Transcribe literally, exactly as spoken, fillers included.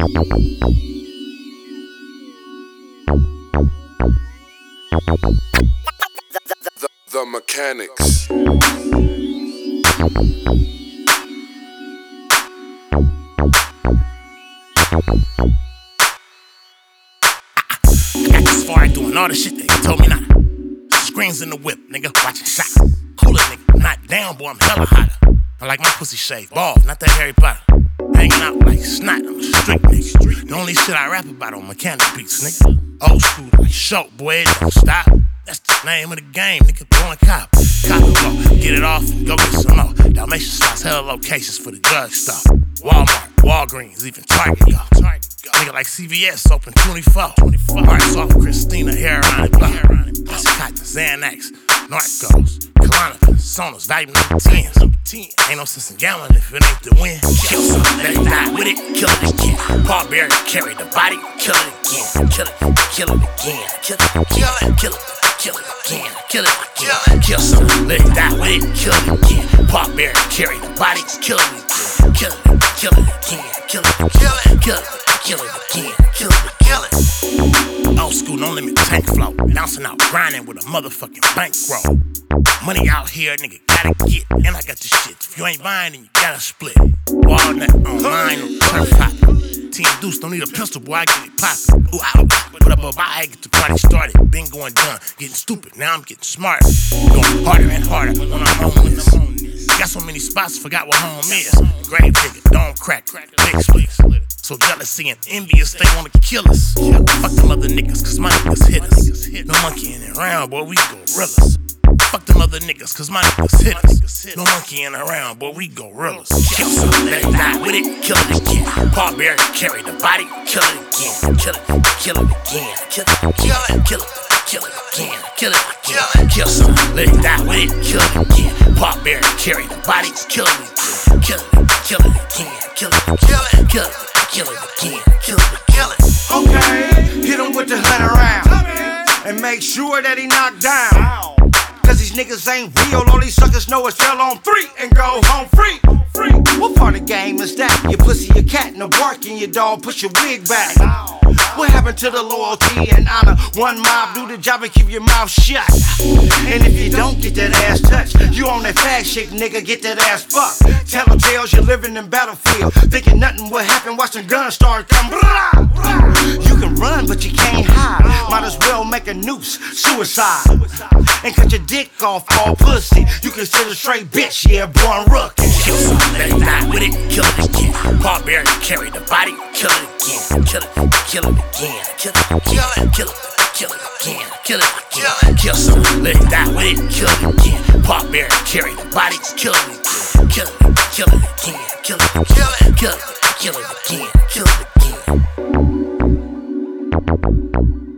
The, the Mechanics. I got this far doing all the shit they told me not. Screens in the whip, nigga, watching shots. Cooler nigga, not down, boy, I'm hella hotter. I like my pussy shaved bald, not that Harry Potter. Hanging out like snot, I'm a street nigga. The only shit I rap about on mechanic beats, nigga. Old school like short, boy, it don't stop. That's the name of the game, nigga, blowing cop. Cop and go, get it off and go get some more. Dalmatian slots, hella locations for the drug stuff. Walmart, Walgreens, even Target, y'all. Nigga like C V S, open twenty-four. Marks off Christina, hair around it, blow. That's cotton, Xanax, Narcos, Klonopin, Sonos, Vitamin number tens. Ain't no sense in gambling if it ain't the win. Kill something, let it die with it, kill it again. Paul Bear carry the body, kill it again. Kill it, kill it again. Kill it, kill it, kill it, kill it again. Kill it, kill it, kill something, let it die with it, kill it again. Paul Bear carry the body, kill it again. Kill it, kill it again. Kill it, kill it, kill it. Kill it again, kill it, kill it. Old school, no limit tank flow. Bouncing out, grinding with a motherfucking bankroll. Money out here, nigga, gotta get. And I got the shit. If you ain't buying, then you gotta split. Walnut online, no turf hopping. Team Deuce, don't need a pistol, boy, I get it poppin'. Ooh, I put up a buy, get the party started. Been going done, getting stupid, now I'm getting smarter. Going harder and harder when I'm on this. Got so many spots, forgot what home is. Grave digger, don't crack, big splits. So jealousy and envious, they wanna kill us. Fuck them other niggas, cause my niggas hit us. No monkeying around, boy, we gorillas. Fuck them other niggas, cause my niggas hit us. No monkeying around, boy, we gorillas. Kill something, let it die with it, kill it again. Paul Bear carry the body, kill it again. Kill it, kill it again. Kill it, kill it, kill it, kill it again. Kill it, kill it, kill something, let it die with it, kill it again. Paul Bear carry the body, kill it again. Kill it, kill it again. Kill it, kill it, kill it. Kill it again, kill it, kill it. Okay, hit him with the hundred round and make sure that he knocked down. Cause these niggas ain't real, all these suckers know it's fell on three and go home free. What part of the game is that? Your pussy, your cat, and a bark and your dog, push your wig back. What happened to the loyalty and honor? One mob, do the job and keep your mouth shut. And if you don't get that ass touched, you on that fag shit, nigga, get that ass fucked. Tattletales, you're living in battlefield, thinking nothing will happen, watching guns start coming. You can run, but you can't hide. Might as well make a noose, suicide. And cut your dick off all pussy. You consider straight bitch, yeah, born rookie. Kill something, let it die with it, kill it again. Paul Bear carry the body, kill it again. Kill it, kill it again. Kill it, kill it, kill it, kill it again. Kill it, kill it, kill something, let it die with it, kill it again. Paul Bear carry the body, kill it again. Kill it, kill it again. Kill it, kill it, kill it, kill it again. Kill it again.